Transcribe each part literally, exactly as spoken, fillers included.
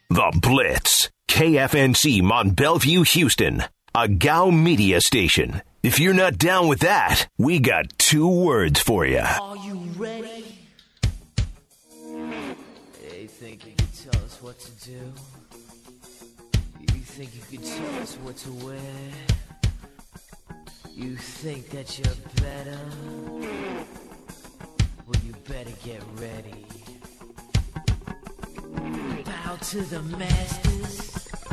The Blitz. K F N C Mont Bellevue, Houston. A G O W media station. If you're not down with that, we got two words for you. Are you ready? They think you can tell us what to do. You think you can tell us what to wear. You think that you're better. Well, you better get ready. Bow to the masters.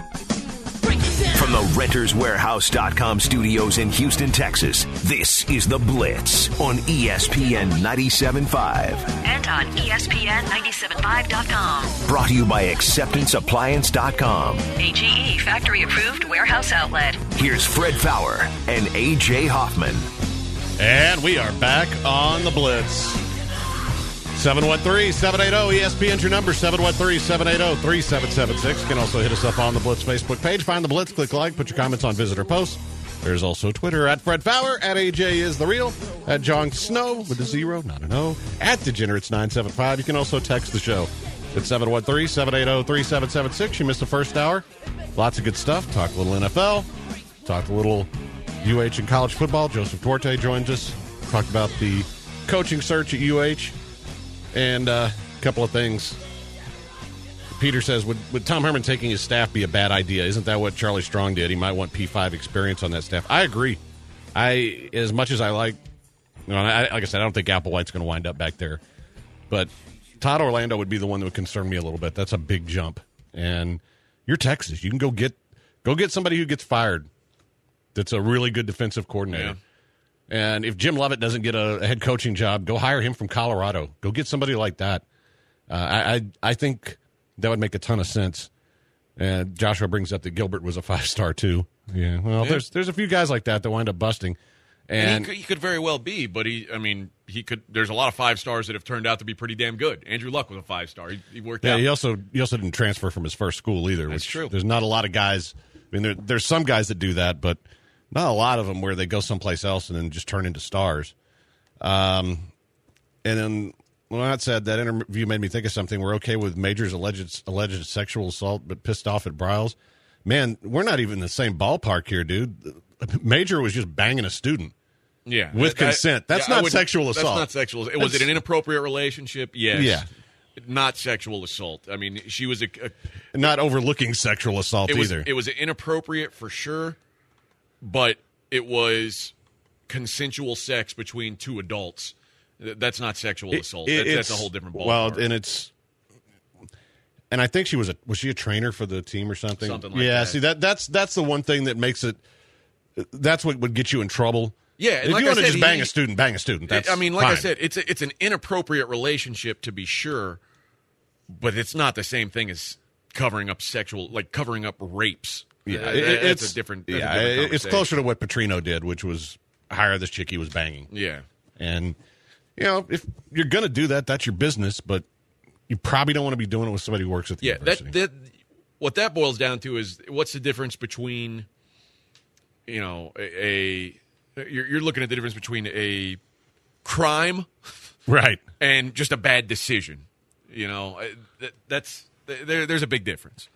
From the Renters Warehouse dot com studios in Houston, Texas, this is The Blitz on E S P N ninety-seven point five. And on E S P N ninety-seven point five dot com. Brought to you by Acceptance Appliance dot com. A G E factory-approved warehouse outlet. Here's Fred Fowler and A J Hoffman. And we are back on The Blitz. seven one three, seven eight zero, E S P N's your number, seven one three, seven eight zero, three seven seven six. You can also hit us up on the Blitz Facebook page. Find the Blitz, click like, put your comments on visitor posts. There's also Twitter, at Fred Fowler, at A J is the real, at John Snow with a zero, not an O, at Degenerates nine seven five. You can also text the show at seven one three, seven eight zero, three seven seven six. You missed the first hour. Lots of good stuff. Talk a little N F L. Talked a little U H and college football. Joseph Duarte joins us. Talked about the coaching search at U H. And uh, a couple of things. Peter says, would, would Tom Herman taking his staff be a bad idea? Isn't that what Charlie Strong did? He might want P five experience on that staff. I agree. I As much as I like, you know, I, like I said, I don't think Applewhite's going to wind up back there. But Todd Orlando would be the one that would concern me a little bit. That's a big jump. And you're Texas. You can go get go get somebody who gets fired that's a really good defensive coordinator. Yeah. And if Jim Lovett doesn't get a, a head coaching job, go hire him from Colorado. Go get somebody like that. Uh, I, I I think that would make a ton of sense. And Joshua brings up that Gilbert was a five-star too. Yeah, well, yeah. there's there's a few guys like that that wind up busting. And, and he, could, he could very well be, but he, I mean, he could. There's a lot of five stars that have turned out to be pretty damn good. Andrew Luck was a five-star. He, he worked yeah, out. He also he also didn't transfer from his first school either. That's which, true. There's not a lot of guys. I mean, there, there's some guys that do that, but not a lot of them where they go someplace else and then just turn into stars. Um, and then, when that said, that interview made me think of something. We're okay with Major's alleged alleged sexual assault, but pissed off at Bryles. Man, we're not even in the same ballpark here, dude. Major was just banging a student. Yeah. With I, consent. That's yeah, not sexual assault. That's not sexual. That's, was it an inappropriate relationship? Yes. Yeah. Not sexual assault. I mean, she was a, a not overlooking sexual assault it was, either. It was inappropriate for sure. But it was consensual sex between two adults. That's not sexual it, assault. It, that's, that's a whole different ballpark. Well, and it's, and I think she was a was she a trainer for the team or something? Something like yeah, that. see that that's that's the one thing that makes it. That's what would get you in trouble. Yeah, if like you I want to said, just bang he, a student, bang a student. That's I mean, like fine. I said, it's a, it's an inappropriate relationship to be sure, but it's not the same thing as covering up sexual, like covering up rapes. Yeah, uh, it, that's it's a different. Yeah, a different it's closer to what Petrino did, which was hire this chick he was banging. Yeah, and you know, if you're gonna do that, that's your business, but you probably don't want to be doing it with somebody who works at the yeah, university. That, that what that boils down to is what's the difference between, you know, a, a you're, you're looking at the difference between a crime, right, and just a bad decision. You know, that, that's there, there's a big difference.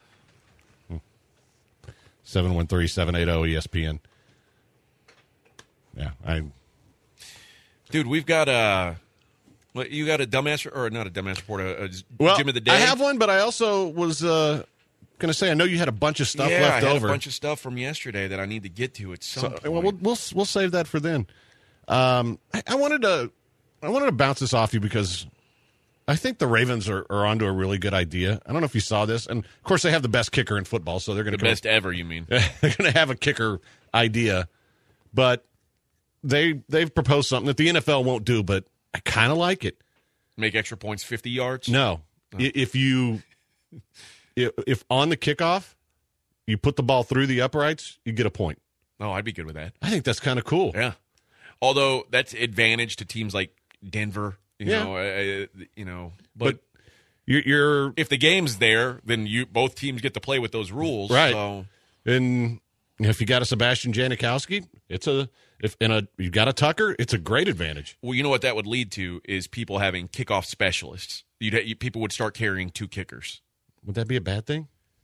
seven one three, seven eight zero, E S P N. Yeah, I. Dude, we've got a. What, you got a dumbass or not a dumbass report? A, a well, Gym of the Day. I have one, but I also was uh, going to say I know you had a bunch of stuff yeah, left I had over. a bunch of stuff from yesterday that I need to get to at some so, point. Well, we'll we'll we'll save that for then. Um, I, I wanted to I wanted to bounce this off you because I think the Ravens are, are onto a really good idea. I don't know if you saw this, and of course they have the best kicker in football, so they're going to the best ever. You mean they're going to have a kicker idea, but they they've proposed something that the N F L won't do, but I kind of like it. Make extra points fifty yards? No, oh. if you if, if on the kickoff you put the ball through the uprights, you get a point. Oh, I'd be good with that. I think that's kind of cool. Yeah, although that's advantage to teams like Denver. You yeah. know, uh, you know, but, but you're, you're if the game's there, then you both teams get to play with those rules, right? So. And if you got a Sebastian Janikowski, it's a if in a you got a Tucker, it's a great advantage. Well, you know what that would lead to is people having kickoff specialists. You'd you, people would start carrying two kickers. Would that be a bad thing?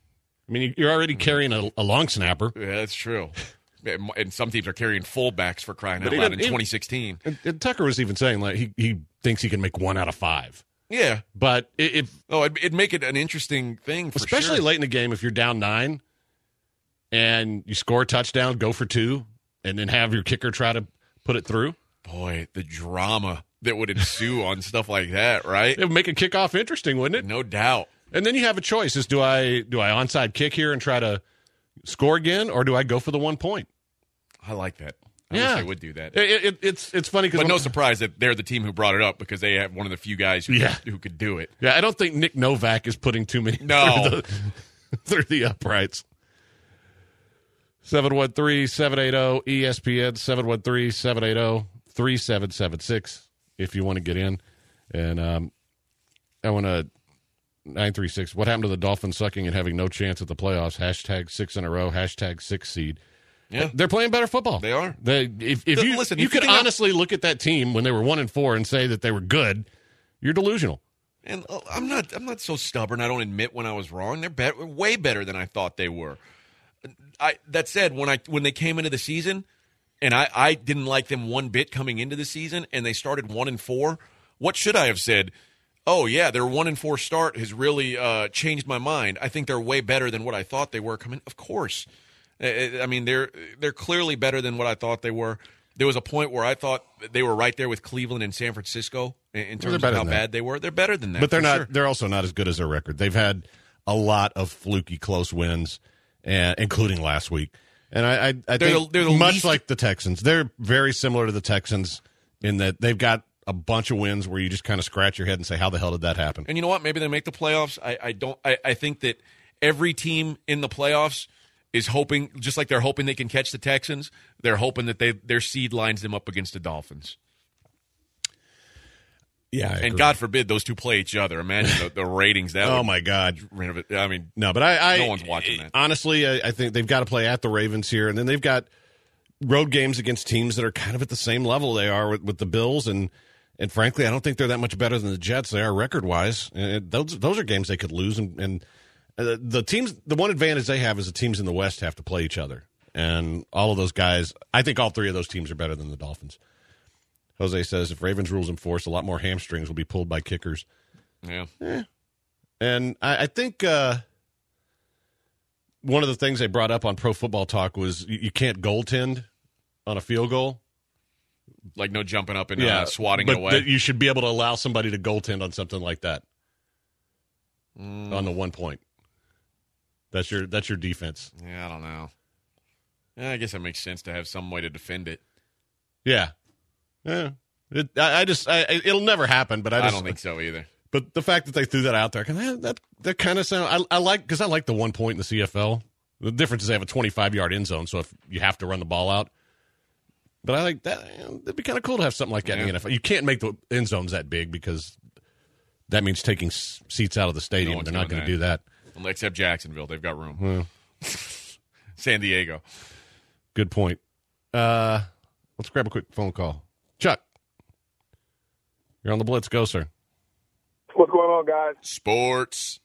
I mean, you're already carrying a, a long snapper. Yeah, that's true. And some teams are carrying fullbacks for crying out But loud even- in twenty sixteen. And, and Tucker was even saying like he, he thinks he can make one out of five. Yeah. But i- if Oh, it'd, it'd make it an interesting thing for especially sure. late in the game, if you're down nine and you score a touchdown, go for two, and then have your kicker try to put it through, Boy, the drama that would ensue on stuff like that, right? it would make a kickoff interesting, wouldn't it? No doubt. And then you have a choice: is do I do I onside kick here and try to score again, or do I go for the one point? I like that. I Yeah. wish I would do that. It, it, it's it's funny because But no surprise that they're the team who brought it up because they have one of the few guys who, Yeah. could, who could do it. yeah, I don't think Nick Novak is putting too many No. through, the, through the uprights. seven one three, seven eight zero, E S P N, seven one three, seven eight zero, three seven seven six if you want to get in. And um, I want to, nine three six, what happened to the Dolphins sucking and having no chance at the playoffs? Hashtag six in a row, hashtag six seed. Yeah. They're playing better football. They are. They, if if Th- you, listen, you if could you think honestly look at that team when they were one and four and say that they were good, you're delusional. And uh, I'm not I'm not so stubborn. I don't admit when I was wrong. They're bet way better than I thought they were. I that said, when I when they came into the season, and I, I didn't like them one bit coming into the season, and they started one and four. What should I have said? Oh yeah, their one and four start has really uh, changed my mind. I think they're way better than what I thought they were coming. Of course, I, I mean they're they're clearly better than what I thought they were. There was a point where I thought they were right there with Cleveland and San Francisco in, in terms of better how than that. bad they were. They're better than that, But they're for not. sure. They're also not as good as their record. They've had a lot of fluky close wins, and including last week. And I, I, I They're think the- they're the much least- like the Texans, they're very similar to the Texans in that they've got a bunch of wins where you just kind of scratch your head and say, "How the hell did that happen?" And you know what? Maybe they make the playoffs. I, I don't. I, I think that every team in the playoffs is hoping, just like they're hoping they can catch the Texans. They're hoping that they their seed lines them up against the Dolphins. Yeah, I And agree. God forbid those two play each other. Imagine the, the ratings that. oh would my God, renovate- I mean, no, but I, I No one's watching that. Honestly, I, I think they've got to play at the Ravens here, and then they've got road games against teams that are kind of at the same level they are with, with the Bills, and and frankly, I don't think they're that much better than the Jets. They are record wise. Those those are games they could lose, and, and uh, the teams. The one advantage they have is the teams in the West have to play each other, and all of those guys. I think all three of those teams are better than the Dolphins. Jose says if Ravens rules enforced, a lot more hamstrings will be pulled by kickers. yeah. And I, I think uh, one of the things they brought up on Pro Football Talk was you, you can't goaltend on a field goal. Like no jumping up and uh, swatting but it away. that you should be able to allow somebody to goaltend on something like that on the one point. That's your that's your defense. yeah, I don't know. Yeah, I guess that makes sense to have some way to defend it. Yeah, yeah. It, I, I just I, it'll never happen. But I I, just don't think so either. But the fact that they threw that out there, that that, that kind of sound. I, I like because I like the one point in the C F L. The difference is they have a twenty-five yard end zone, so if you have to run the ball out. But I like that. You know, it'd be kind of cool to have something like that in Yeah. the N F L. You can't make the end zones that big because that means taking s- seats out of the stadium. No one's They're not doing going to do that. Except Jacksonville. They've got room. San Diego. Good point. Uh, let's grab a quick phone call. Chuck, you're on the Blitz. Go, sir. What's going on, guys? Sports.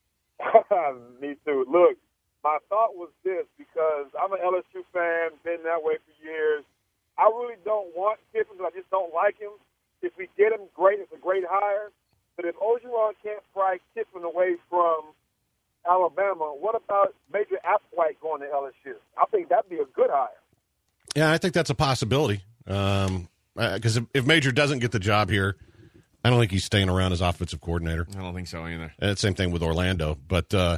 Me too. Look, my thought was this, because I'm an L S U fan, been that way for years. I really don't want Kiffin, I just don't like him. If we get him, great. It's a great hire. But if Ogeron can't pry Kiffin away from Alabama, what about Major Applewhite going to L S U? I think that'd be a good hire. Yeah, I think that's a possibility. Um, because if, if Major doesn't get the job here, I don't think he's staying around as offensive coordinator. I don't think so either. And same thing with Orlando. But uh,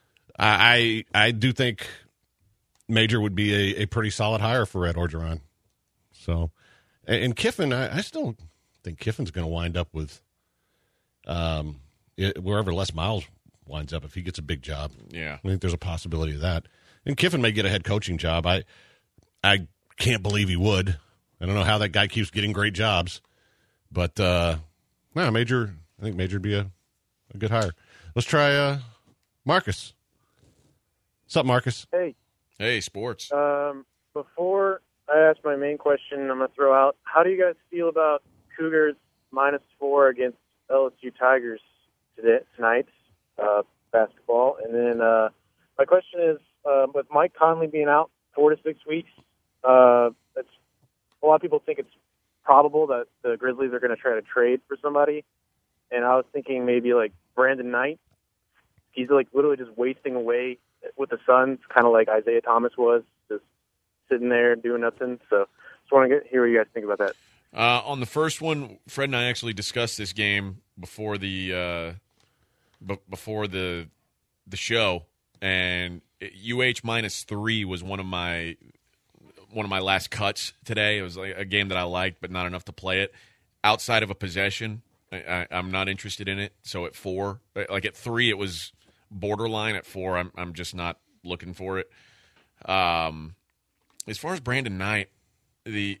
I I do think Major would be a, a pretty solid hire for Ed Orgeron. So, and, and Kiffin, I, I still think Kiffin's going to wind up with um, it, wherever Les Miles winds up if he gets a big job. Yeah. I think there's a possibility of that. And Kiffin may get a head coaching job. I I can't believe he would. I don't know how that guy keeps getting great jobs. But, uh, no, Major, I think Major would be a, a good hire. Let's try uh, Marcus. What's up, Marcus? Hey, Hey, sports. um, before I ask my main question, I'm going to throw out, how do you guys feel about Cougars minus four against L S U Tigers today, tonight, uh, basketball? And then uh, my question is, uh, with Mike Conley being out four to six weeks, uh, it's, a lot of people think it's probable that the Grizzlies are going to try to trade for somebody. And I was thinking maybe like Brandon Knight. He's like literally just wasting away with the Suns, kind of like Isaiah Thomas was, just sitting there doing nothing. So just want to get, hear what you guys think about that. Uh, on the first one, Fred and I actually discussed this game before the uh, b- before the the show, and U H minus three was one of my one of my last cuts today. It was like a game that I liked, but not enough to play it. Outside of a possession, I, I, I'm not interested in it. So at four, like at three, it was borderline. At four, I'm I'm just not looking for it. Um, as far as Brandon Knight, the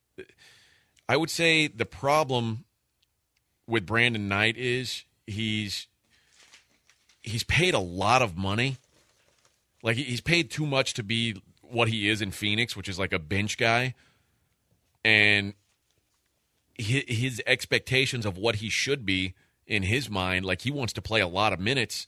I would say the problem with Brandon Knight is he's he's paid a lot of money. Like he's paid too much to be what he is in Phoenix, which is like a bench guy, and his expectations of what he should be in his mind, like he wants to play a lot of minutes.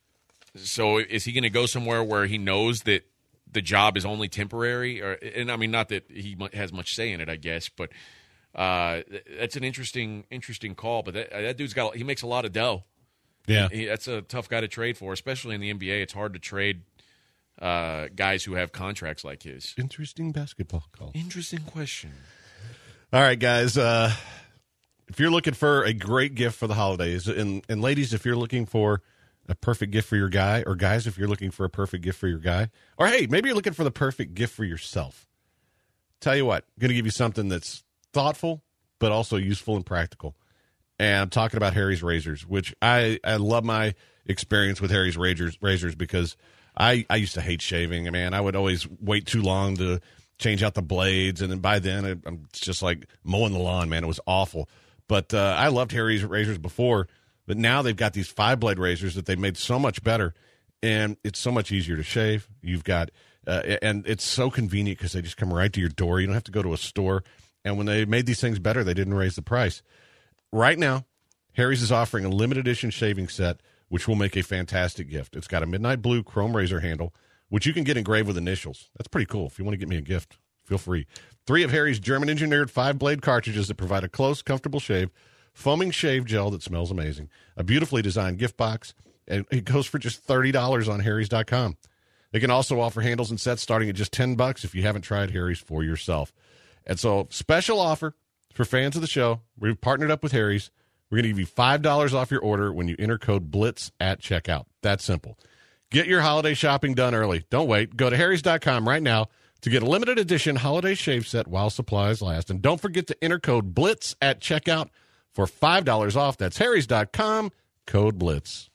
So is he going to go somewhere where he knows that the job is only temporary? Or, and I mean, not that he has much say in it, I guess, but uh, that's an interesting, interesting call. But that, that dude's got, he makes a lot of dough. Yeah. He, that's a tough guy to trade for, especially in the N B A. It's hard to trade uh, guys who have contracts like his. Interesting basketball call. Interesting question. All right, guys. Uh, if you're looking for a great gift for the holidays, and, and ladies, if you're looking for a perfect gift for your guy, or guys, if you're looking for a perfect gift for your guy, or hey, maybe you're looking for the perfect gift for yourself. Tell you what, I'm going to give you something that's thoughtful, but also useful and practical. And I'm talking about Harry's Razors, which I, I love my experience with Harry's Razors, razors because I, I used to hate shaving. Man, I would always wait too long to change out the blades, and then by then it, I'm just like mowing the lawn, man. It was awful. But uh, I loved Harry's Razors before, but now they've got these five-blade razors that they've made so much better, and it's so much easier to shave. You've got uh, – and it's so convenient because they just come right to your door. You don't have to go to a store. And when they made these things better, they didn't raise the price. Right now, Harry's is offering a limited edition shaving set, which will make a fantastic gift. It's got a midnight blue chrome razor handle, which you can get engraved with initials. That's pretty cool. If you want to get me a gift, feel free. Three of Harry's German-engineered five-blade cartridges that provide a close, comfortable shave, foaming shave gel that smells amazing, a beautifully designed gift box, and it goes for just thirty dollars on harrys dot com. They can also offer handles and sets starting at just ten bucks if you haven't tried Harry's for yourself. And so, special offer for fans of the show. We've partnered up with Harry's. We're going to give you five dollars off your order when you enter code BLITZ at checkout. That's simple. Get your holiday shopping done early. Don't wait. Go to harrys dot com right now to get a limited edition holiday shave set while supplies last. And don't forget to enter code BLITZ at checkout for five dollars off. That's harrys dot com, code BLITZ.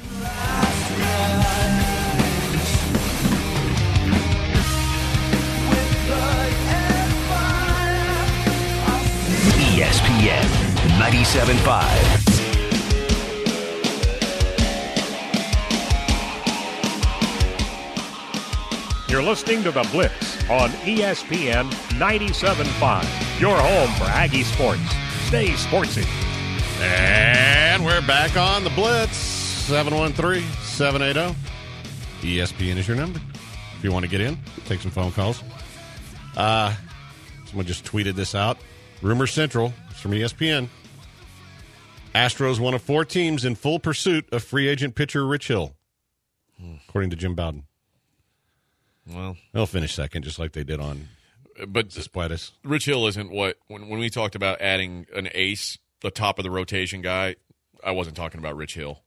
E S P N ninety-seven point five. You're listening to The Blitz on E S P N ninety-seven point five. Your home for Aggie sports. Stay sportsy. And we're back on The Blitz. seven one three, seven eight zero. E S P N is your number. If you want to get in, take some phone calls. Uh, someone just tweeted this out. Rumor Central from E S P N. Astros one of four teams in full pursuit of free agent pitcher Rich Hill, according to Jim Bowden. Well, they'll finish second, just like they did on but Cespedes. Rich Hill isn't what when when we talked about adding an ace, the top of the rotation guy. I wasn't talking about Rich Hill.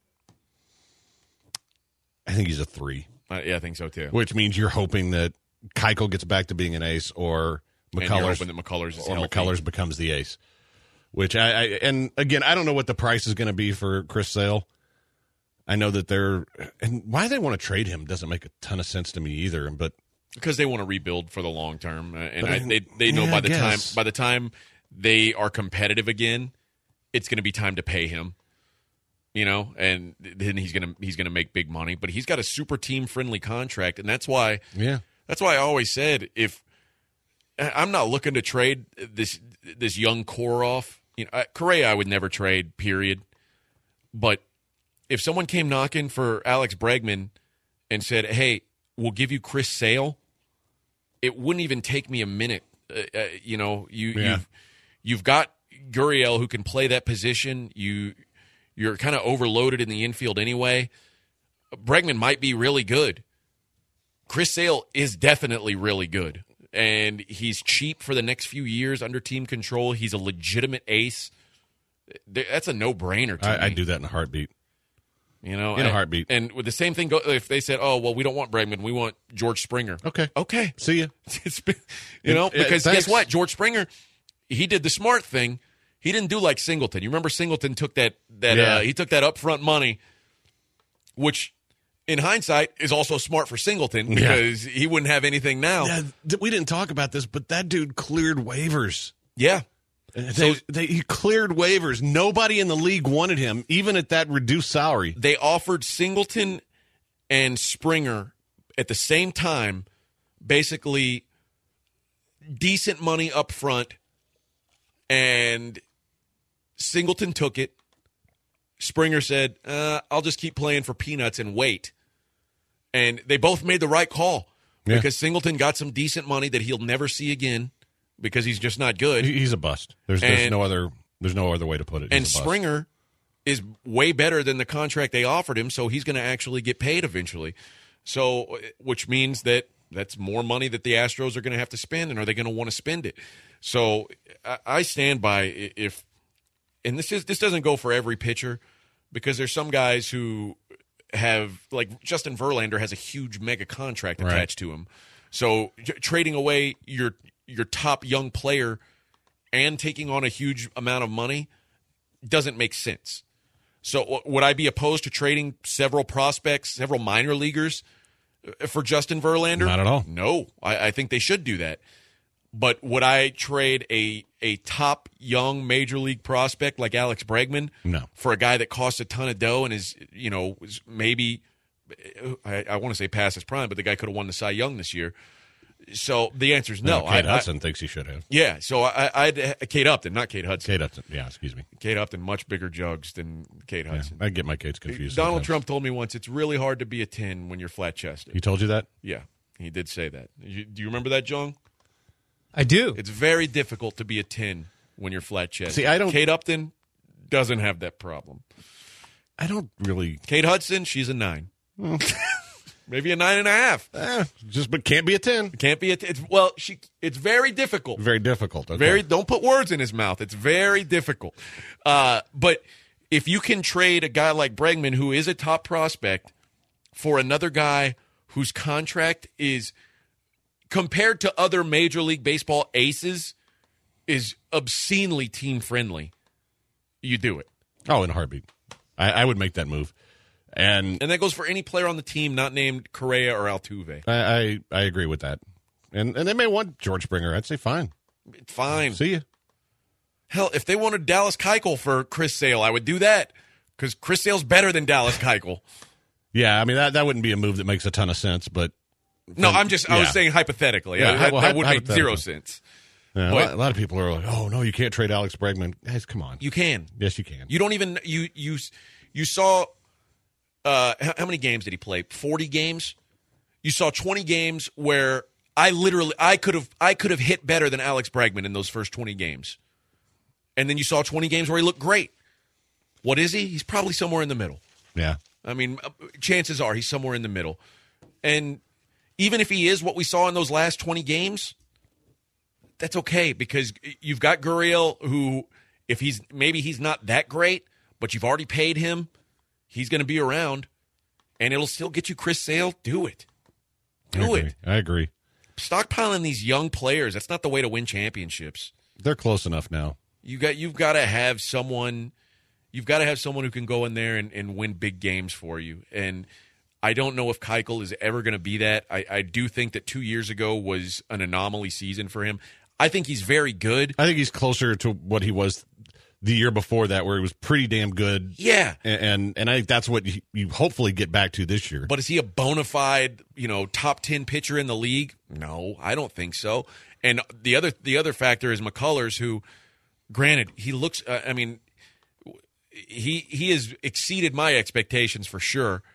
I think he's a three. Uh, yeah, I think so too. Which means you're hoping that Keuchel gets back to being an ace, or McCullers, and that McCullers is or healthy. McCullers becomes the ace. Which I, I and again, I don't know what the price is going to be for Chris Sale. I know that they're and why they want to trade him doesn't make a ton of sense to me either. But because they want to rebuild for the long term, uh, and I, I, they they know yeah, by the time guess. by the time they are competitive again, it's going to be time to pay him. You know, and then he's gonna he's gonna make big money. But he's got a super team friendly contract, and that's why yeah that's why I always said if I'm not looking to trade this this young core off. You know, Correa I would never trade, period. But if someone came knocking for Alex Bregman and said, hey, we'll give you Chris Sale, it wouldn't even take me a minute. Uh, uh, you know, you, Yeah. you've, you've got Gurriel who can play that position. You, you're kind of overloaded in the infield anyway. Bregman might be really good. Chris Sale is definitely really good. And he's cheap for the next few years under team control. He's a legitimate ace. That's a no-brainer to I, me. I'd do that in a heartbeat. You know, In a and- heartbeat. And with the same thing, go, if they said, "Oh, well, we don't want Bregman, we want George Springer." Okay. Okay, See ya. It's been- you know, Yeah, because thanks. guess what, George Springer, he did the smart thing. He didn't do like Singleton. You remember Singleton took that that Yeah. uh, he took that upfront money, which in hindsight is also smart for Singleton because he wouldn't have anything now. Yeah, th- we didn't talk about this, but that dude cleared waivers. Yeah. They, they, he cleared waivers. Nobody in the league wanted him, even at that reduced salary. They offered Singleton and Springer at the same time, basically decent money up front, and Singleton took it. Springer said, uh, I'll just keep playing for peanuts and wait. And they both made the right call Yeah. because Singleton got some decent money that he'll never see again because he's just not good. He- He's a bust. There's, there's And- no other. There's no other way to put it. He's And a bust. Springer is way better than the contract they offered him, so he's going to actually get paid eventually. So, which means that that's more money that the Astros are going to have to spend, and are they going to want to spend it? So, I, I stand by if, and this is this doesn't go for every pitcher, because there's some guys who have, like Justin Verlander has a huge mega contract Right. attached to him. So, j- trading away your your top young player and taking on a huge amount of money doesn't make sense. So w- would I be opposed to trading several prospects, several minor leaguers uh, for Justin Verlander? Not at all. No, I, I think they should do that. But would I trade a a top young major league prospect like Alex Bregman No. for a guy that costs a ton of dough and is, you know, is maybe, I, I want to say past his prime, but the guy could have won the Cy Young this year. So the answer is no. No, Kate I- I- Hudson thinks he should have. yeah, so I, I'd Kate Upton, not Kate Hudson. Kate Hudson. Yeah, excuse me. Kate Upton, much bigger jugs than Kate Yeah, Hudson. I get my Kates confused. Donald sometimes. Trump told me once it's really hard to be a ten when you're flat chested. He told you that? Yeah, he did say that. You, do you remember that, Jong? I do. It's very difficult to be a ten when you're flat chested. See, I don't- Kate Upton doesn't have that problem. I don't really. Kate Hudson, she's a nine. Maybe a nine and a half. Eh, just but can't be a ten. Can't be a ten. It's, well, she. It's very difficult. Very difficult. Okay. Very. Don't put words in his mouth. It's very difficult. Uh, but if you can trade a guy like Bregman, who is a top prospect, for another guy whose contract is, compared to other Major League Baseball aces, is obscenely team friendly, you do it. Oh, in a heartbeat. I, I would make that move. And And that goes for any player on the team not named Correa or Altuve. I, I, I agree with that. And and they may want George Springer. I'd say fine. Fine. See you. Hell, if they wanted Dallas Keuchel for Chris Sale, I would do that because Chris Sale's better than Dallas Keuchel. Yeah, I mean that that wouldn't be a move that makes a ton of sense, but No, I'm just, I was Yeah. saying hypothetically. Yeah, I- that well, that would make hypothetical. zero sense. yeah, a, But- lot, a lot of people are like, "Oh no, you can't trade Alex Bregman." Guys, come on. You can. yes, you can. You don't even, you, you, you saw, uh, how, how many games did he play? forty games? You saw twenty games where I literally, I could have, I could have hit better than Alex Bregman in those first twenty games. And then you saw twenty games where he looked great. What is he? He's probably somewhere in the middle. yeah. I mean, chances are he's somewhere in the middle. And even if he is what we saw in those last twenty games, that's okay because you've got Gurriel who, if he's maybe he's not that great, but you've already paid him, he's going to be around, and it'll still get you Chris Sale. Do it. I Do agree. it. I agree. Stockpiling these young players, that's not the way to win championships. They're close enough now. You got you've got to have someone you've got to have someone who can go in there and, and win big games for you. And I don't know if Keuchel is ever going to be that. I, I do think that two years ago was an anomaly season for him. I think he's very good. I think he's closer to what he was the year before that, where he was pretty damn good. Yeah. And and, and I think that's what you, you hopefully get back to this year. But is he a bona fide, you know, top ten pitcher in the league? No, I don't think so. And the other the other factor is McCullers, who, granted, he looks. Uh, I mean, he he has exceeded my expectations for sure.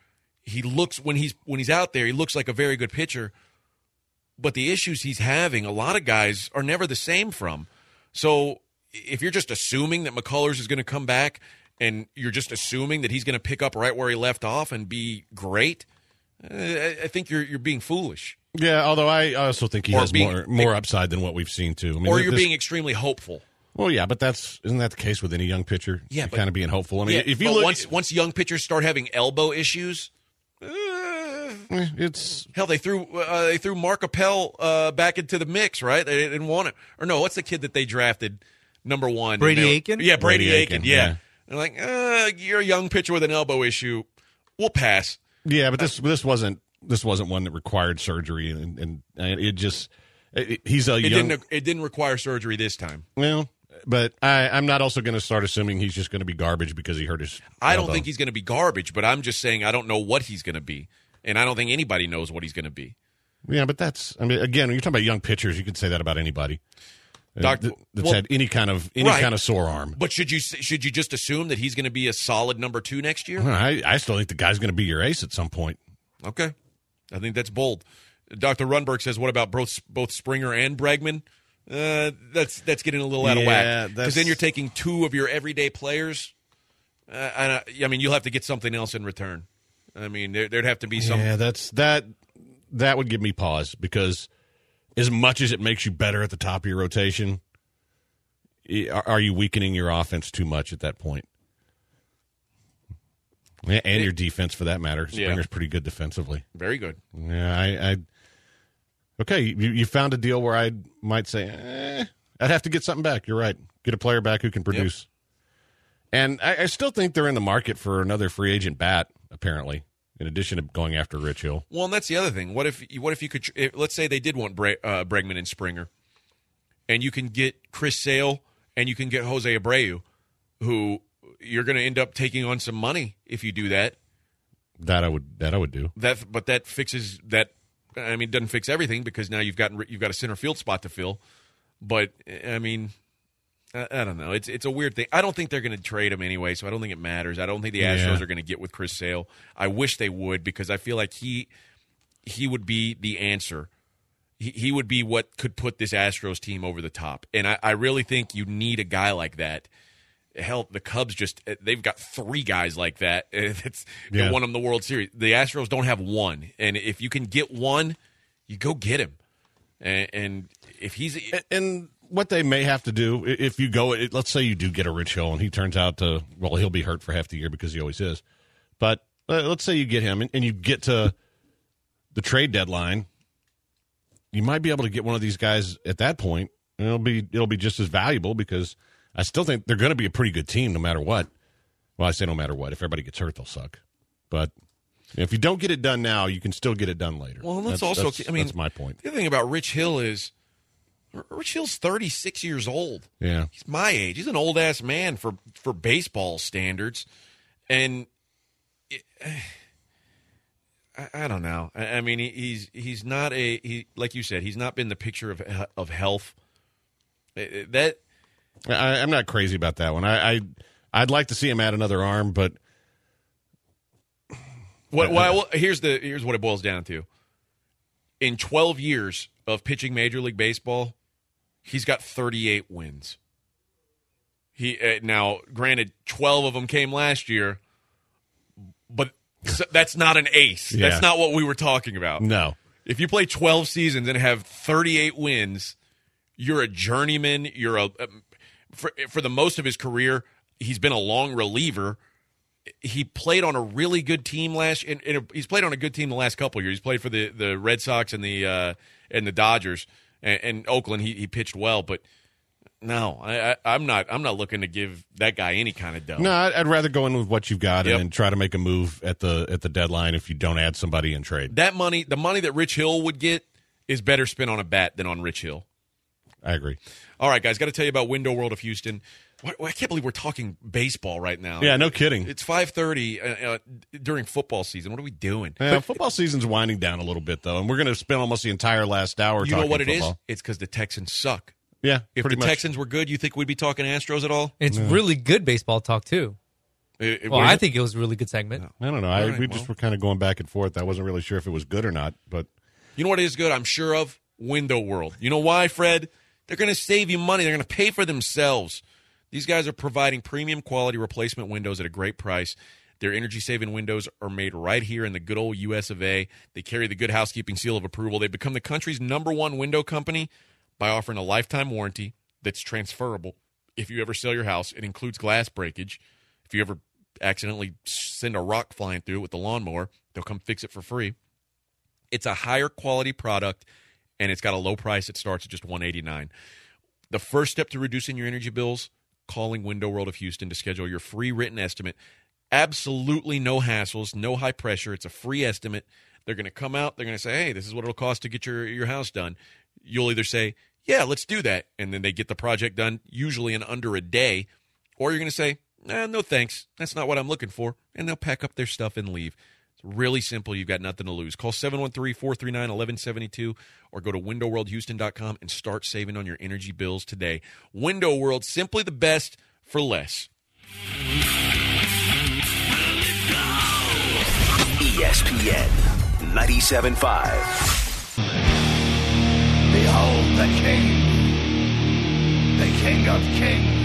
he looks when he's when he's out there, he looks like a very good pitcher. But the issues he's having, a lot of guys are never the same from. So if you're just assuming that McCullers is going to come back and you're just assuming that he's going to pick up right where he left off and be great, I, I think you're you're being foolish. Yeah, although I also think he Or has being- more more upside than what we've seen too. I mean, Or you're this- being extremely hopeful. well, yeah, but that's isn't that the case with any young pitcher? Yeah, You're but- kind of being hopeful. I mean, Yeah, if you but look, once once young pitchers start having elbow issues, uh, eh, it's hell, they threw uh, they threw Mark Appel uh, back into the mix, right? They didn't want it, or no? What's the kid that they drafted number one? Brady And they- Aiken? Yeah, Brady, Brady Aiken. Aiken, Yeah, yeah. they're like, uh, you're a young pitcher with an elbow issue. We'll pass. yeah, but this this wasn't this wasn't one that required surgery, and, and, and it just it, he's a It young. didn't. It didn't require surgery this time. Well, but I, I'm not also going to start assuming he's just going to be garbage because he hurt his. I don't elbow. think he's going to be garbage, but I'm just saying I don't know what he's going to be, and I don't think anybody knows what he's going to be. Yeah, but that's. I mean, again, when you're talking about young pitchers, you could say that about anybody. Uh, Doc- th- that's well- had any kind of any Right. kind of sore arm. But should you should you just assume that he's going to be a solid number two next year? I, I still think the guy's going to be your ace at some point. Okay. I think that's bold. Doctor Runberg says, what about both, both Springer and Bregman? Uh, that's that's getting a little out of Yeah, whack. Because that's- then you're taking two of your everyday players. Uh, and, uh, I mean, you'll have to get something else in return. I mean, there, there'd have to be some. Yeah, that's that. That would give me pause because as much as it makes you better at the top of your rotation, i- are are you weakening your offense too much at that point? Yeah, and your defense for that matter. Yeah. Springer's pretty good defensively. Very good. Yeah, I, I okay. You, you found a deal where I might say, eh, I'd have to get something back. You're right. Get a player back who can produce. And I, I still think they're in the market for another free agent bat. Apparently, in addition to going after Rich Hill. Well, and that's the other thing. What if what if you could? If, let's say they did want Bre- uh, Bregman and Springer, and you can get Chris Sale and you can get Jose Abreu, who you're going to end up taking on some money if you do that. That I would. That I would do. That, but that fixes that. I mean, it doesn't fix everything because now you've got you've got a center field spot to fill. But I mean, I, I don't know. It's it's a weird thing. I don't think they're going to trade him anyway, so I don't think it matters. I don't think the Astros Yeah. are going to get with Chris Sale. I wish they would because I feel like he he would be the answer. He he would be what could put this Astros team over the top. And I, I really think you need a guy like that. Hell, the Cubs just—they've got three guys like that. It's, Yeah. That won them the World Series. The Astros don't have one, and if you can get one, you go get him. And, and if he's And, and what they may have to do, i- if you go, it, let's say you do get a Rich Hill, and he turns out to, well, he'll be hurt for half the year because he always is. But uh, let's say you get him, and, and you get to the trade deadline, you might be able to get one of these guys at that point, and it'll be it'll be just as valuable because I still think they're going to be a pretty good team no matter what. Well, I say no matter what. If everybody gets hurt, they'll suck. But if you don't get it done now, you can still get it done later. Well, and that's also- that's, I mean- that's my point. the other thing about Rich Hill is Rich Hill's thirty-six years old. Yeah. He's my age. He's an old ass man for for baseball standards, and it, I, I don't know. I, I mean, he, he's he's not a he like you said. He's not been the picture of of health. Uh, That I, I'm not crazy about that one. I, I I'd like to see him add another arm, but what? Well, here's the here's what it boils down to. In twelve years of pitching Major League Baseball, he's got thirty-eight wins. He uh, now, granted, twelve of them came last year, but s- that's not an ace. Yeah. That's not what we were talking about. no. If you play twelve seasons and have thirty-eight wins, you're a journeyman. You're a um, for for the most of his career, he's been a long reliever. He played on a really good team last. In, in a, he's played on a good team the last couple of years. He's played for the, the Red Sox and the uh, and the Dodgers and, and Oakland. He he pitched well, but no, I, I, I'm not. I'm not looking to give that guy any kind of dough. No, I'd, I'd rather go in with what you've got Yep. and then try to make a move at the at the deadline if you don't add somebody in trade. That money, the money that Rich Hill would get, is better spent on a bat than on Rich Hill. I agree. All right, guys, got to tell you about Window World of Houston. Why- I can't believe we're talking baseball right now. Yeah, no kidding. It's five thirty uh, uh, during football season. What are we doing? Yeah, football season's winding down a little bit though, and we're going to spend almost the entire last hour. You know talking what it is? football. It's because the Texans suck. Yeah, If pretty the much. Texans were good, you think we'd be talking Astros at all? It's really good baseball talk, too. It, it Well, I wasn't- think it was a really good segment. I don't know. I, right, we well. just were kind of going back and forth. I wasn't really sure if it was good or not, but You know what is good? I'm sure of Window World. You know why, Fred? They're going to save you money. They're going to pay for themselves. These guys are providing premium quality replacement windows at a great price. Their energy-saving windows are made right here in the good old U S of A. They carry the Good Housekeeping seal of approval. They've become the country's number one window company by offering a lifetime warranty that's transferable. If you ever sell your house, it includes glass breakage. If you ever accidentally send a rock flying through it with the lawnmower, they'll come fix it for free. It's a higher quality product, and it's got a low price. It starts at just one hundred eighty-nine dollars. The first step to reducing your energy bills, calling Window World of Houston to schedule your free written estimate. Absolutely no hassles, no high pressure. It's a free estimate. They're going to come out. They're going to say, hey, this is what it'll cost to get your, your house done. You'll either say, yeah, let's do that, and then they get the project done usually in under a day, or you're going to say, eh, no thanks. That's not what I'm looking for, and they'll pack up their stuff and leave. Really simple. You've got nothing to lose. Call seven one three, four three nine, one one seven two or go to window world houston dot com and start saving on your energy bills today. Window World, simply the best for less. E S P N ninety-seven point five. Behold the King, the King of Kings.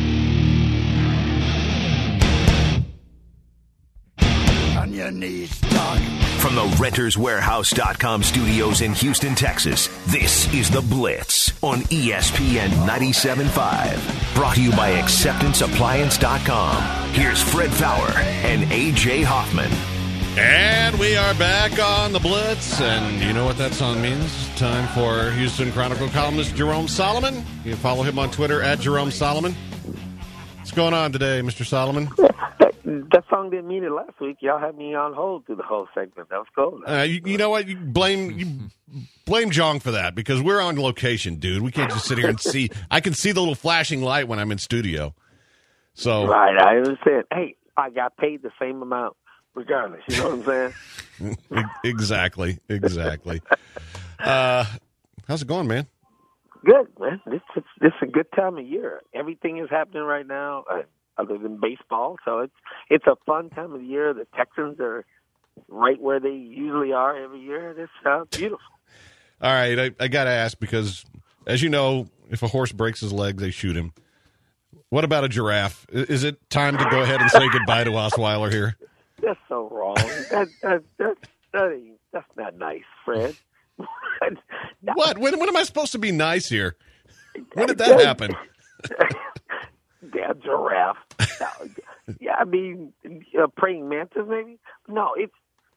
On your knees, dog. From the renters warehouse dot com studios in Houston, Texas, this is The Blitz on E S P N ninety-seven point five. Brought to you by acceptance appliance dot com. Here's Fred Fowler and A J Hoffman. And we are back on the Blitz, and you know what that song means. Time for Houston Chronicle columnist Jerome Solomon. You can follow him on Twitter at Jerome Solomon. What's going on today, Mister Solomon? That, that song didn't mean it last week. Y'all had me on hold through the whole segment. That was cool. Uh, you, you know what? You blame you blame Jong for that because we're on location, dude. We can't just sit here and see. I can see the little flashing light when I'm in studio. So Right, I understand. Hey, I got paid the same amount regardless. You know what I'm saying? exactly, exactly. uh, how's it going, man? Good, man. This is this is a good time of year. Everything is happening right now, uh, other than baseball. So it's it's a fun time of the year. The Texans are right where they usually are every year. It's uh, beautiful. All right, I, I got to ask because, as you know, if a horse breaks his leg, they shoot him. What about a giraffe? Is it time to go ahead and say goodbye to Osweiler here? That's so wrong. that, that, that, that ain't, that's not nice, Fred. What? When, when am I supposed to be nice here? When did that happen? Damn giraffe. Yeah, I mean, uh, praying mantis, maybe. No, it's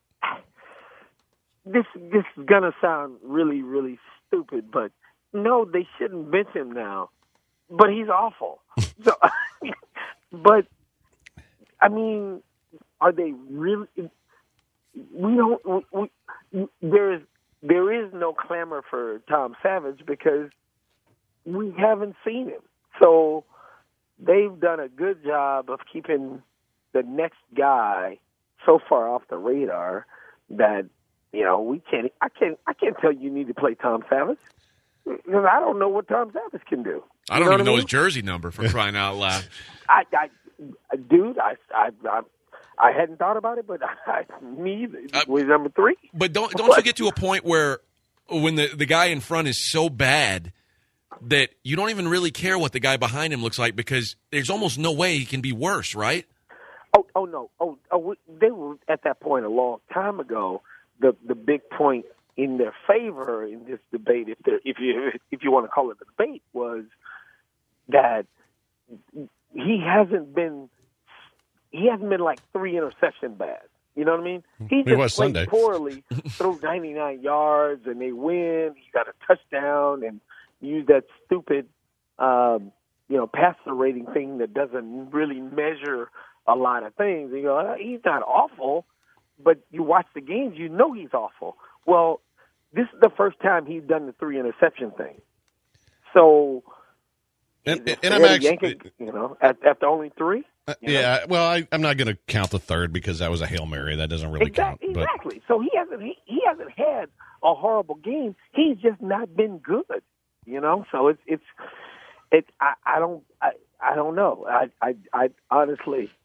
this. This is gonna sound really, really stupid, but no, they shouldn't bench him now. But he's awful. So, but I mean, are they really? We don't. We, we, there is there is no clamor for Tom Savage because we haven't seen him. So they've done a good job of keeping the next guy so far off the radar that you know we can't. I can't. I can't tell you you need to play Tom Savage because I don't know what Tom Savage can do. I don't you know even know I mean? his jersey number for crying out loud. I, I, dude, I, I, I, I hadn't thought about it, but I, me Uh, was number three. But don't don't you get to a point where when the, the guy in front is so bad that you don't even really care what the guy behind him looks like because there's almost no way he can be worse, right? Oh, oh no, oh, oh, they were at that point a long time ago. The the big point in their favor in this debate, if there, if you if you want to call it a debate, was that he hasn't been he hasn't been like three interception bad. You know what I mean? He He just was played Sunday. poorly, threw ninety-nine yards, and they win. He got a touchdown and used that stupid, um, you know, passer rating thing that doesn't really measure a lot of things. You go, he's not awful, but you watch the games, you know he's awful. Well, this is the first time he's done the three interception thing. So, And, is it and I'm fair to actually, yank it, you know, at, after only three. uh, You yeah. Well, I, I'm not going to count the third because that was a Hail Mary. That doesn't really Exactly. count. But Exactly. So he hasn't he, he hasn't had a horrible game. He's just not been good. You know. So it's it's it. I, I don't I, I don't know. I, I I honestly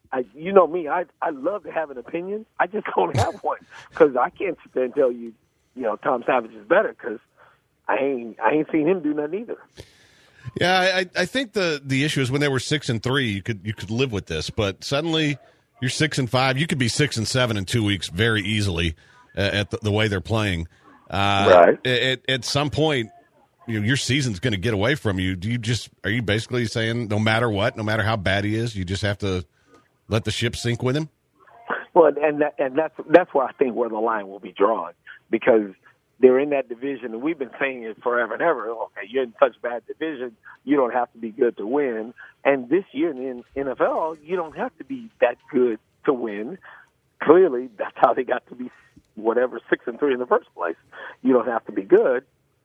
I, you know me, I I love to have an opinion. I just don't have one because I can't sit there and tell you, you know, Tom Savage is better because I ain't I ain't seen him do nothing either. Yeah, I, I think the, the issue is when they were six and three, you could you could live with this, but suddenly you're six and five. You could be six and seven in two weeks very easily uh, at the, the way they're playing. Uh, right. At, at some point, you know, your season's going to get away from you. Do you just are you basically saying no matter what, no matter how bad he is, you just have to let the ship sink with him? Well, and that, and that's that's where I think where the line will be drawn because they're in that division, and we've been saying it forever and ever. Okay, you're in such bad division, you don't have to be good to win. And this year in the N F L, you don't have to be that good to win. Clearly, that's how they got to be whatever six and three in the first place. You don't have to be good,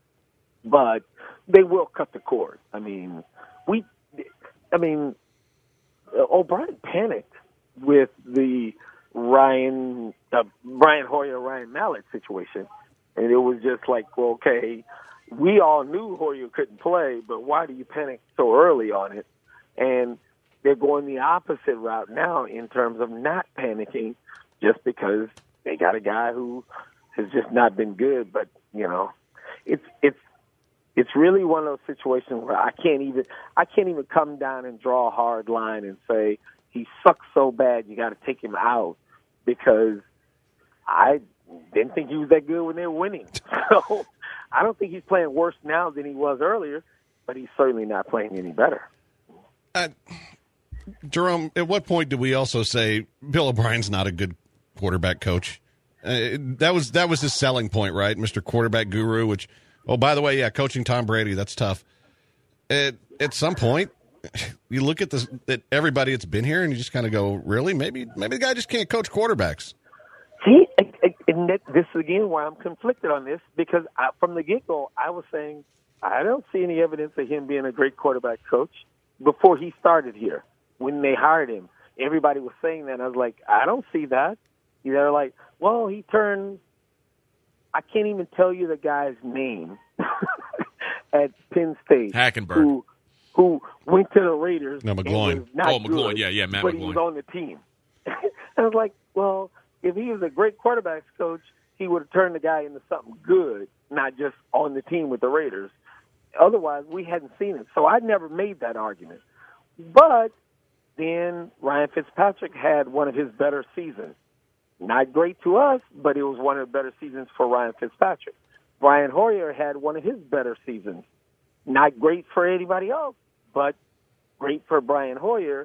but they will cut the cord. I mean, we, I mean, O'Brien panicked with the Ryan, uh, Brian Hoyer, Ryan Mallett situation. And it was just like, well, okay, we all knew Hoyer couldn't play, but why do you panic so early on it? And they're going the opposite route now in terms of not panicking just because they got a guy who has just not been good. But, you know, it's it's it's really one of those situations where I can't even I can't even come down and draw a hard line and say he sucks so bad you got to take him out because I didn't think he was that good when they were winning. So I don't think he's playing worse now than he was earlier, but he's certainly not playing any better. Uh, Jerome, at what point do we also say Bill O'Brien's not a good quarterback coach? Uh, that was that was his selling point, right, Mister Quarterback Guru, which, oh, by the way, yeah, coaching Tom Brady, that's tough. At, at some point, you look at this, at everybody that's been here and you just kind of go, really? Maybe, maybe the guy just can't coach quarterbacks. See, and that, this is again why I'm conflicted on this because I, from the get-go, I was saying I don't see any evidence of him being a great quarterback coach before he started here. When they hired him, everybody was saying that. And I was like, I don't see that. They're like, well, he turned – I can't even tell you the guy's name at Penn State. Hackenberg. Who, who went to the Raiders. No, McGloin. And was not Oh, McGloin, good, yeah, yeah, Matt but McGloin. he was on the team. I was like, well – if he was a great quarterbacks coach, he would have turned the guy into something good, not just on the team with the Raiders. Otherwise, we hadn't seen it. So I never made that argument. But then Ryan Fitzpatrick had one of his better seasons. Not great to us, but it was one of the better seasons for Ryan Fitzpatrick. Brian Hoyer had one of his better seasons. Not great for anybody else, but great for Brian Hoyer.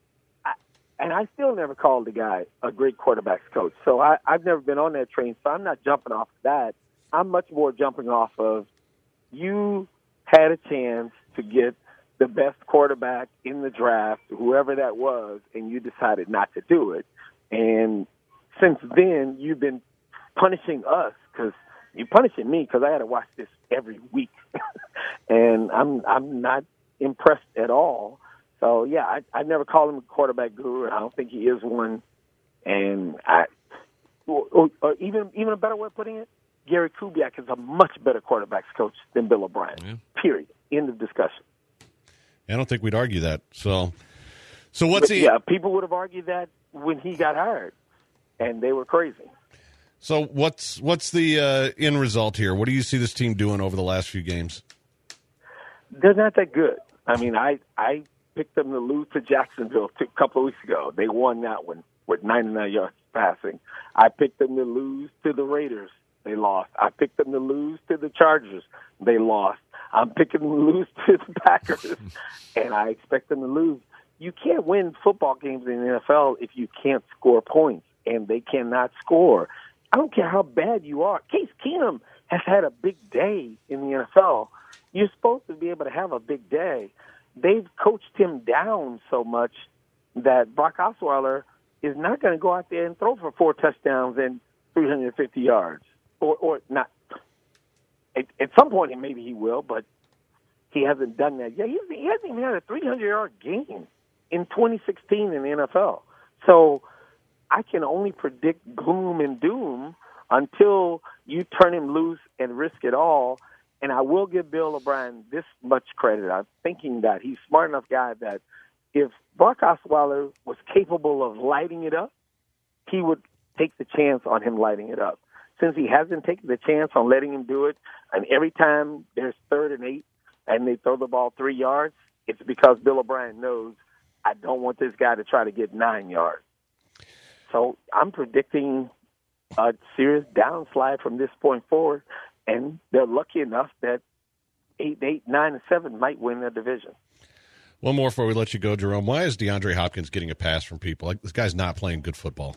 And I still never called the guy a great quarterbacks coach. So I, I've never been on that train, so I'm not jumping off of that. I'm much more jumping off of you had a chance to get the best quarterback in the draft, whoever that was, and you decided not to do it. And since then, you've been punishing us because you're punishing me because I had to watch this every week. And I'm I'm not impressed at all. So, yeah, I, I never called him a quarterback guru. I don't think he is one. And I, or, or, or even even a better way of putting it, Gary Kubiak is a much better quarterbacks coach than Bill O'Brien, yeah. Period. End of discussion. I don't think we'd argue that. So, so what's but, he? Yeah, people would have argued that when he got hired, and they were crazy. So what's what's the uh, end result here? What do you see this team doing over the last few games? They're not that good. I mean, I I – picked them to lose to Jacksonville a couple of weeks ago. They won that one with ninety-nine yards passing. I picked them to lose to the Raiders. They lost. I picked them to lose to the Chargers. They lost. I'm picking them to lose to the Packers, and I expect them to lose. You can't win football games in the N F L if you can't score points, and they cannot score. I don't care how bad you are. Case Keenum has had a big day in the N F L. You're supposed to be able to have a big day. They've coached him down so much that Brock Osweiler is not going to go out there and throw for four touchdowns and three hundred fifty yards. Or, or not. At, at some point, maybe he will, but he hasn't done that yet. He hasn't, he hasn't even had a three hundred yard game in twenty sixteen in the N F L. So I can only predict gloom and doom until you turn him loose and risk it all. And I will give Bill O'Brien this much credit. I'm thinking that he's a smart enough guy that if Brock Osweiler was capable of lighting it up, he would take the chance on him lighting it up. Since he hasn't taken the chance on letting him do it, and every time there's third and eight and they throw the ball three yards, it's because Bill O'Brien knows I don't want this guy to try to get nine yards. So I'm predicting a serious downslide from this point forward, and they're lucky enough that eight, eight, nine, and seven might win the division. One more before we let you go, Jerome. Why is DeAndre Hopkins getting a pass from people? Like, this guy's not playing good football.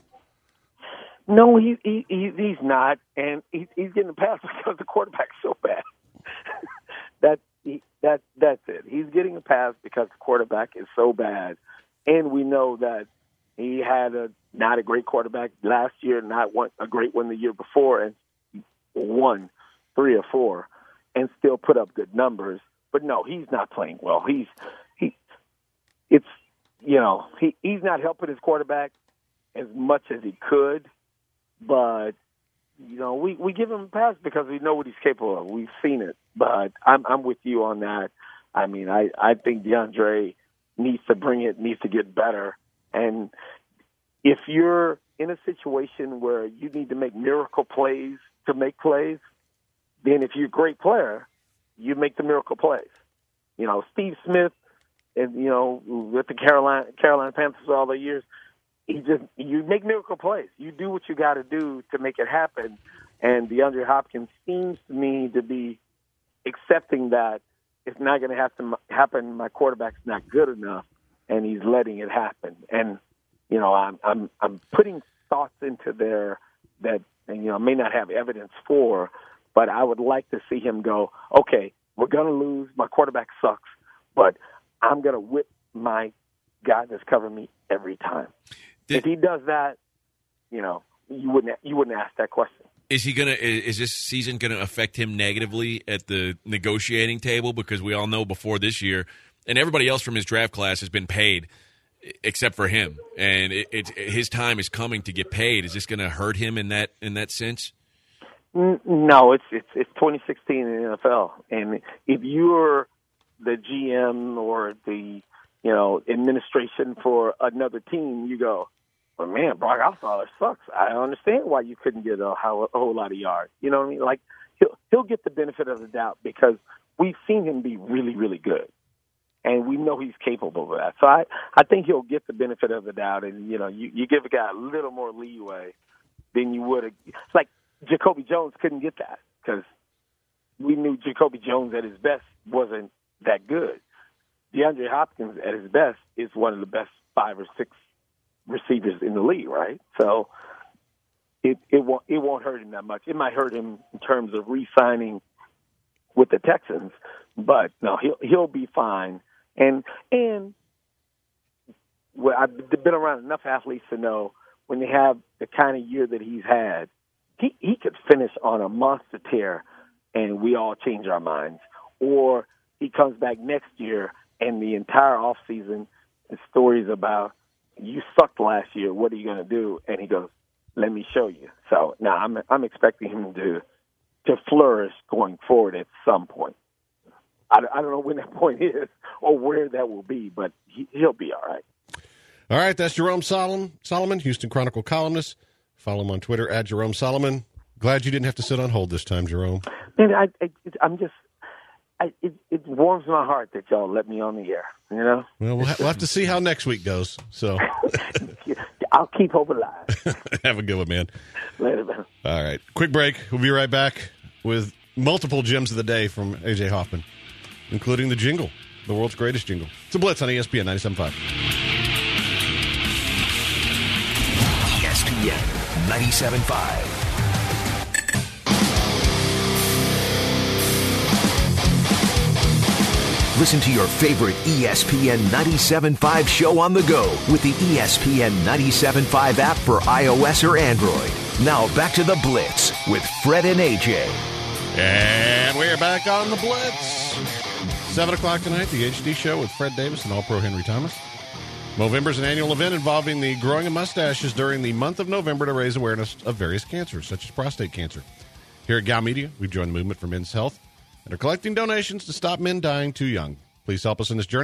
No, he, he, he he's not, and he, he's getting a pass because the quarterback's so bad. that he, that that's it. He's getting a pass because the quarterback is so bad, and we know that he had a not a great quarterback last year, not one, a great one the year before, and won three or four, and still put up good numbers. But no, he's not playing well. He's he. It's you know he he's not helping his quarterback as much as he could. But, you know, we, we give him a pass because we know what he's capable of. We've seen it. But I'm I'm with you on that. I mean, I, I think DeAndre needs to bring it, needs to get better. And if you're in a situation where you need to make miracle plays to make plays, then if you're a great player, you make the miracle plays. You know, Steve Smith, and you know, with the Carolina Carolina Panthers all the years, He just you make miracle plays. You do what you got to do to make it happen. And DeAndre Hopkins seems to me to be accepting that it's not going to have to happen. My quarterback's not good enough, and he's letting it happen. And you know, I'm I'm I'm putting thoughts into there that and, you know may not have evidence for, but I would like to see him go. Okay, we're going to lose. My quarterback sucks, but I'm going to whip my guy that's covering me every time. Did, if he does that, you know, you wouldn't you wouldn't ask that question. Is he gonna? Is this season gonna affect him negatively at the negotiating table? Because we all know before this year, and everybody else from his draft class has been paid, except for him, and it, it, his time is coming to get paid. Is this gonna hurt him in that in that sense? No, it's it's it's twenty sixteen in the N F L, and if you're the G M or the you know, administration for another team, you go, well, man, Brock Osweiler sucks. I understand why you couldn't get a, a whole lot of yards. You know what I mean? Like, he'll, he'll get the benefit of the doubt because we've seen him be really, really good. And we know he's capable of that. So I, I think he'll get the benefit of the doubt. And, you know, you, you give a guy a little more leeway than you would have. It's like Jacoby Jones couldn't get that because we knew Jacoby Jones at his best wasn't that good. DeAndre Hopkins at his best is one of the best five or six receivers in the league, right? So it it won't it won't hurt him that much. It might hurt him in terms of re-signing with the Texans, but no, he'll he'll be fine. And and well, I've been around enough athletes to know when they have the kind of year that he's had, he he could finish on a monster tear, and we all change our minds, or he comes back next year. And the entire offseason is stories about, you sucked last year, what are you going to do? And he goes, let me show you. So now I'm I'm expecting him to to flourish going forward at some point. I, I don't know when that point is or where that will be, but he, he'll be all right. All right, that's Jerome Solomon, Solomon, Houston Chronicle columnist. Follow him on Twitter, at Jerome Solomon. Glad you didn't have to sit on hold this time, Jerome. Man, I, I, I'm just... I, it, it warms my heart that y'all let me on the air, you know? Well, we'll, ha- we'll have to see how next week goes. So I'll keep hope alive. Have a good one, man. Later, man. All right. Quick break. We'll be right back with multiple gems of the day from A J Hoffman, including the jingle, the world's greatest jingle. It's a Blitz on E S P N ninety-seven point five. E S P N ninety-seven point five. Listen to your favorite E S P N ninety-seven point five show on the go with the E S P N ninety-seven point five app for iOS or Android. Now back to the Blitz with Fred and A J. And we're back on the Blitz. seven o'clock tonight, the H D show with Fred Davis and All-Pro Henry Thomas. Movember is an annual event involving the growing of mustaches during the month of November to raise awareness of various cancers, such as prostate cancer. Here at Gow Media, we've joined the movement for men's health and are collecting donations to stop men dying too young. Please help us in this journey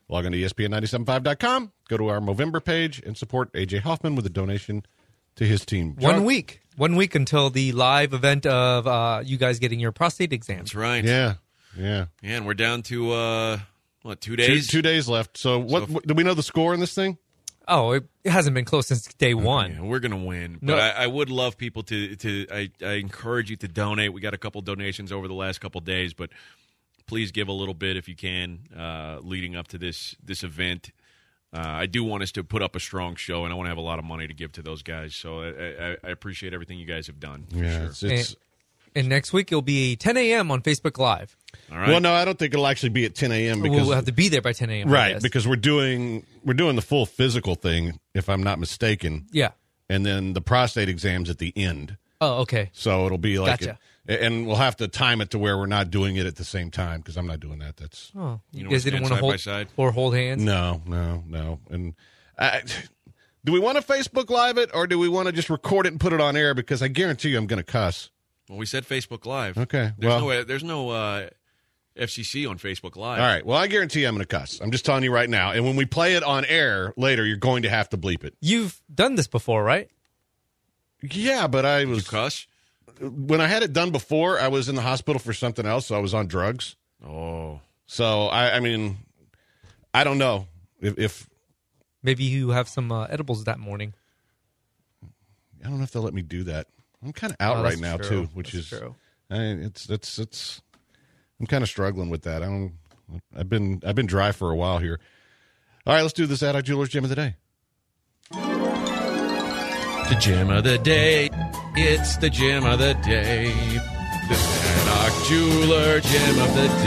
Log on to E S P N nine seven five dot com, go to our Movember page, and support A J Hoffman with a donation to his team. One John? week. One week until the live event of uh, you guys getting your prostate exam. That's right. Yeah, yeah. Yeah, and we're down to, uh, what, two days? Two, two days left. So, what, So if- what do we know the score in this thing? Oh, it, it hasn't been close since day one. Yeah, we're going to win. No. But I, I would love people to, to I, I encourage you to donate. We got a couple donations over the last couple days, but please give a little bit if you can uh, leading up to this this event. Uh, I do want us to put up a strong show, and I want to have a lot of money to give to those guys. So I, I, I appreciate everything you guys have done. For Yeah, sure. it's, it's, And, and next week it'll be ten a.m. on Facebook Live. All right. Well, no, I don't think it'll actually be at ten a.m. because We'll have to be there by ten a.m. I right guess. because we're doing we're doing the full physical thing, if I'm not mistaken, Yeah. and then the prostate exams at the end. Oh, okay. So it'll be like, Gotcha. it, and we'll have to time it to where we're not doing it at the same time because I'm not doing that. That's Oh, you, You don't guys didn't stand want to side by hold side? or hold hands? no, no, no. And I, do we want to Facebook Live it or do we want to just record it and put it on air? Because I guarantee you, I'm going to cuss. Well, we said Facebook Live. Okay, There's well- no, way- there's no uh, F C C on Facebook Live. All right. Well, I guarantee you I'm going to cuss. I'm just telling you right now. And when we play it on air later, you're going to have to bleep it. You've done this before, right? Yeah, but I You was cuss? when I had it done before. I was in the hospital for something else, so I was on drugs. Oh. So I, I mean, I don't know if, if Maybe you have some uh, edibles that morning. I don't know if they'll let me do that. I'm kind of out Oh, right that's now true. too, which That's is true. I, it's it's it's. I'm kind of struggling with that. I don't. I've been I've been dry for a while here. All right, let's do this Ad-Hoc Jewelers Gem of the Day. The gem of the day. It's the gem of the day. The Ad-Hoc Jeweler gem of the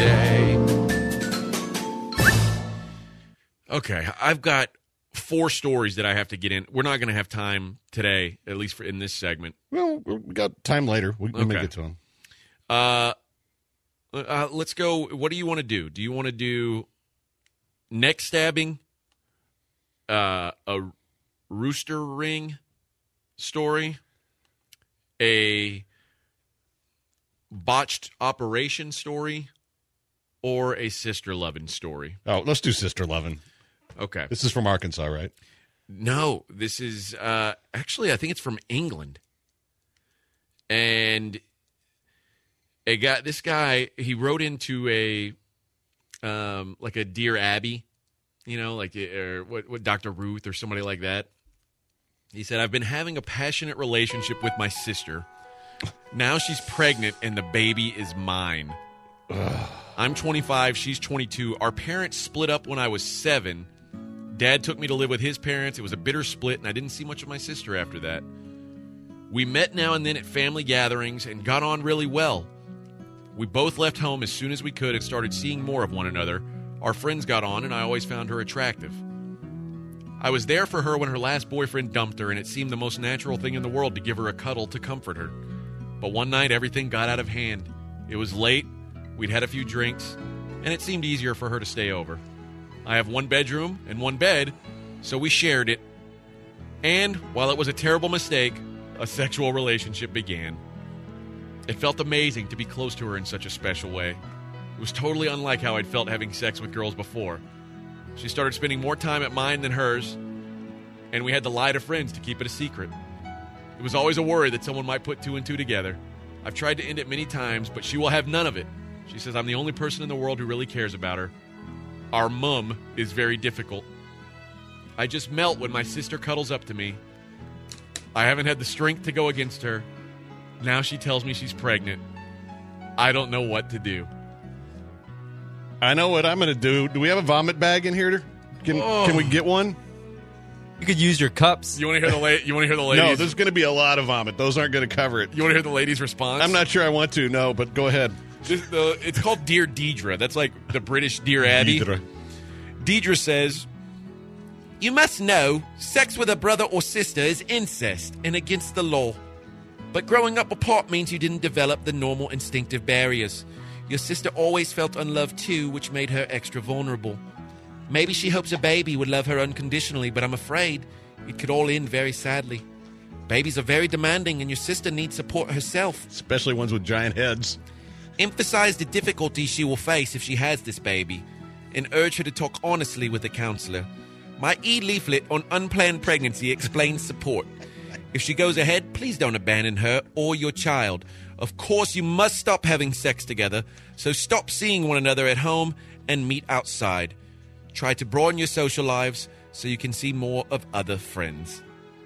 day. Okay, I've got four stories that I have to get in. We're not going to have time today, at least for in this segment. Well, we got time later. We can Okay. make it to them. Uh, uh, let's go. What do you want to do? Do you want to do neck stabbing, uh, a rooster ring story, a botched operation story, or a sister loving story? Oh, let's do Sister Lovin'. Okay. This is from Arkansas, right? No, this is uh, actually I think it's from England, and a guy. This guy he wrote into a um, like a Dear Abby, you know, like or what, what Doctor Ruth or somebody like that. He said, "I've been having a passionate relationship with my sister. Now she's pregnant, and the baby is mine. I'm twenty-five. She's twenty-two. Our parents split up when I was seven." Dad took me to live with his parents. It was a bitter split, and I didn't see much of my sister after that. We met now and then at family gatherings and got on really well. We both left home as soon as we could and started seeing more of one another. Our friends got on, and I always found her attractive. I was there for her when her last boyfriend dumped her, and it seemed the most natural thing in the world to give her a cuddle to comfort her. But one night, everything got out of hand. It was late, we'd had a few drinks, and it seemed easier for her to stay over. I have one bedroom and one bed, so we shared it. And while it was a terrible mistake, a sexual relationship began. It felt amazing to be close to her in such a special way. It was totally unlike how I'd felt having sex with girls before. She started spending more time at mine than hers, and we had to lie to friends to keep it a secret. It was always a worry that someone might put two and two together. I've tried to end it many times, but she will have none of it. She says I'm the only person in the world who really cares about her. Our mum is very difficult. I just melt when my sister cuddles up to me. I haven't had the strength to go against her. Now she tells me she's pregnant. I don't know what to do. I know what I'm going to do. Do we have a vomit bag in here? Can Oh. Can we get one? You could use your cups. You want to hear the la- You want to hear the ladies? No, there's going to be a lot of vomit. Those aren't going to cover it. You want to hear the ladies' response? I'm not sure I want to. No, but go ahead. This, the, it's called Dear Deidre. That's like the British Dear Abby. Deidre. Deidre says, "You must know, sex with a brother or sister is incest and against the law. But growing up apart means you didn't develop the normal instinctive barriers. Your sister always felt unloved too, which made her extra vulnerable. Maybe she hopes a baby would love her unconditionally, but I'm afraid it could all end very sadly. Babies are very demanding, and your sister needs support herself. Especially ones with giant heads. Emphasize the difficulties she will face if she has this baby. and urge her to talk honestly with a counselor. My e-leaflet on unplanned pregnancy explains support. If she goes ahead, please don't abandon her or your child. Of course, you must stop having sex together, so stop seeing one another at home and meet outside. Try to broaden your social lives so you can see more of other friends.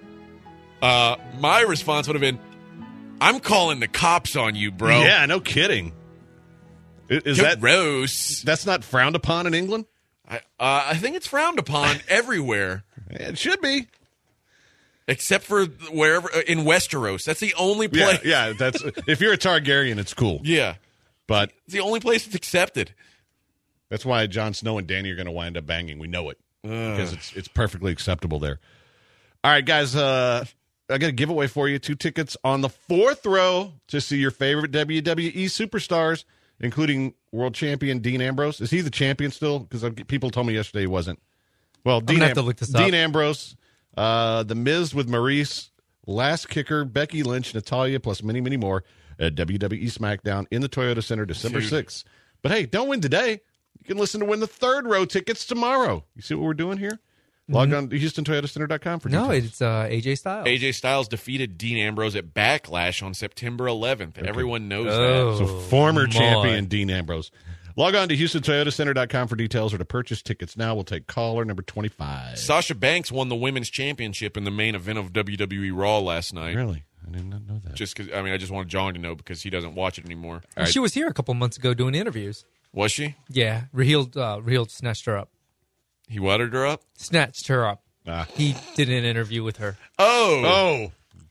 Uh, my response would have been, I'm calling the cops on you, bro. Yeah, no kidding. Is, is that gross? That's not frowned upon in England? I, uh, I think it's frowned upon everywhere. It should be. Except for wherever, in Westeros. That's the only place. Yeah, yeah that's if you're a Targaryen, it's cool. Yeah. But it's the only place it's accepted. That's why Jon Snow and Dany are going to wind up banging. We know it. Uh. Because it's it's perfectly acceptable there. All right, guys. Uh, I got a giveaway for you. Two tickets on the fourth row to see your favorite W W E superstars, including world champion Dean Ambrose. Is he the champion still? Because people told me yesterday he wasn't. Well, Dean, Am- Am- look this Dean up. Ambrose, uh, The Miz with Maurice, Last Kicker, Becky Lynch, Natalya, plus many, many more at W W E SmackDown in the Toyota Center December sixth. But hey, don't win today. You can listen to win the third row tickets tomorrow. You see what we're doing here? Log on to Houston Toyota Center dot com for details. No, it's uh, A J Styles. A J Styles defeated Dean Ambrose at Backlash on September eleventh. Okay. Everyone knows Oh. that. So former my. champion Dean Ambrose. Log on to Houston Toyota Center dot com for details or to purchase tickets now. We'll take caller number twenty-five. Sasha Banks won the women's championship in the main event of W W E Raw last night. Really? I did not know that. Just because, I mean, I just wanted John to know because he doesn't watch it anymore. Well, she was here a couple months ago doing interviews. Was she? Yeah, Raheel, uh, Raheel snatched her up. He watered her up? Snatched her up. Ah. He did an interview with her. Oh.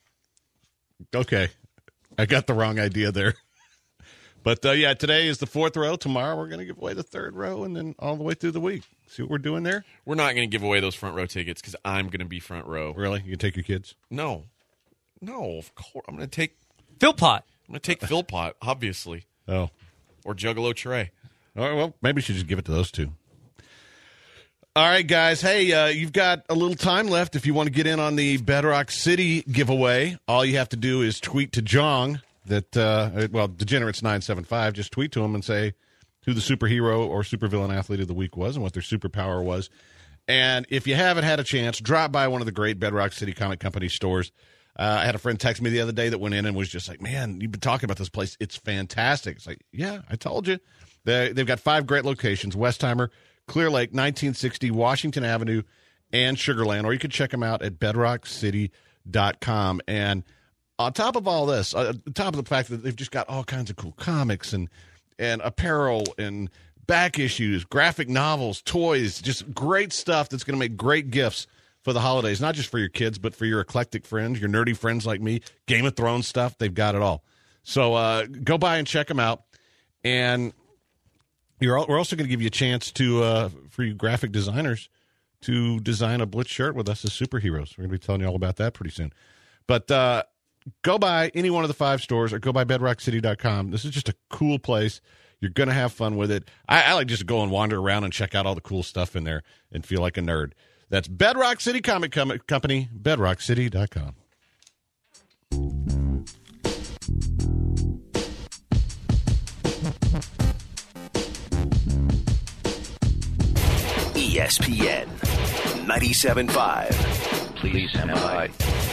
Oh. Okay. I got the wrong idea there. But, uh, yeah, today is the fourth row. Tomorrow we're going to give away the third row and then all the way through the week. See what we're doing there? We're not going to give away those front row tickets because I'm going to be front row. Really? You can take your kids? No. No, of course. I'm going to take Philpott. I'm going to take Philpott, obviously. Oh. Or Juggalo Trey. All right, well, maybe we should just give it to those two. All right, guys. Hey, uh, you've got a little time left if you want to get in on the Bedrock City giveaway. All you have to do is tweet to Jong that, uh, well, Degenerates nine seven five. Just tweet to him and say who the superhero or supervillain athlete of the week was and what their superpower was. And if you haven't had a chance, drop by one of the great Bedrock City Comic Company stores. Uh, I had a friend text me the other day that went in and was just like, man, you've been talking about this place. It's fantastic. It's like, yeah, I told you. They, they've got five great locations, Westheimer, Clear Lake, nineteen sixty, Washington Avenue, and Sugar Land. Or you can check them out at bedrock city dot com. And on top of all this, uh, on top of the fact that they've just got all kinds of cool comics and, and apparel and back issues, graphic novels, toys, just great stuff that's going to make great gifts for the holidays, not just for your kids, but for your eclectic friends, your nerdy friends like me, Game of Thrones stuff. They've got it all. So uh, go by and check them out. And you're all, we're also going to give you a chance to, uh, for you graphic designers, to design a Blitz shirt with us as superheroes. We're going to be telling you all about that pretty soon. But uh, go by any one of the five stores or go by bedrock city dot com. This is just a cool place. You're going to have fun with it. I, I like just to go and wander around and check out all the cool stuff in there and feel like a nerd. That's Bedrock City Comic Com- Company, bedrock city dot com. E S P N ninety-seven point five. Please stand by.